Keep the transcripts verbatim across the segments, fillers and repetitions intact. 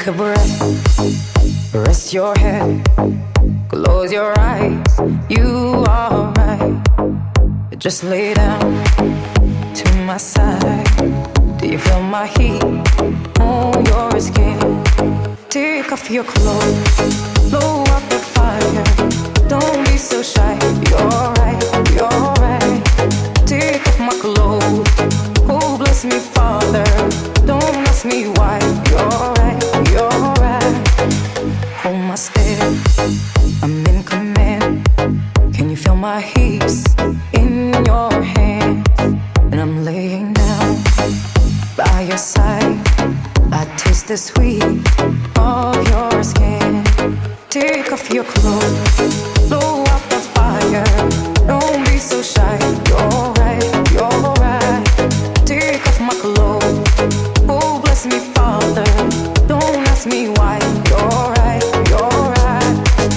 a breath, rest your head, close your eyes. You are right. Just lay down to my side. Do you feel my heat on your skin? Take off your clothes, blow up the fire. Don't be so shy. You're right, you're right. Take off my clothes. Oh, bless me, Father. Don't ask me why. You're right, you're right. Hold my step, I'm in command. Can you feel my hips in your hands? And I'm laying down by your side. I taste the sweet of your skin. Take off your clothes, blow up the fire. Don't be so shy. You're right, you're right. Take off my clothes. Oh, bless me, Father. Don't ask me why. You're right, you're right.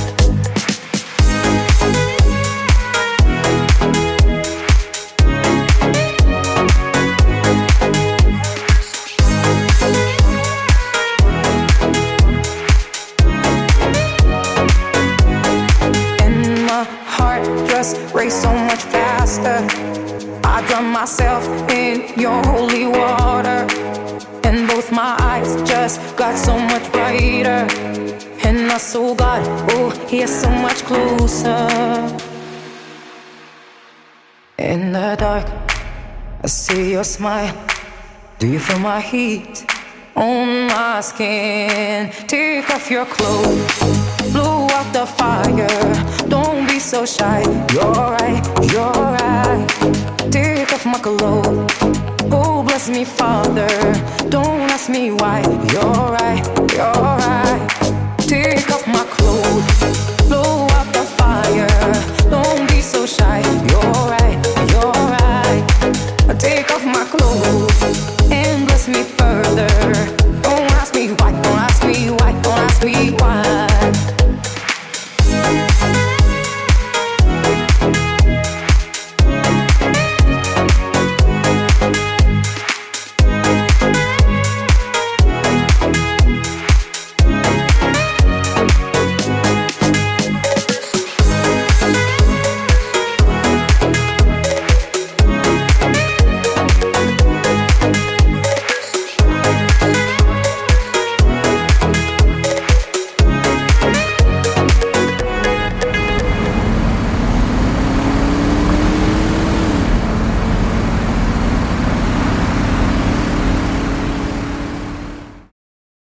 And my heart just race so much faster. I drown myself in your holy water, and both my eyes just got so much brighter. And I saw God, oh, He is so much closer. In the dark, I see your smile. Do you feel my heat on my skin? Take off your clothes, blow out the fire. Don't be so shy. You're right, you're right. Take off my clothes. Oh, bless me, Father. Don't ask me why. You're right, you're right. Take off my clothes, blow out the fire. Don't be so shy. You're right, you're right. Take off my clothes and bless me further.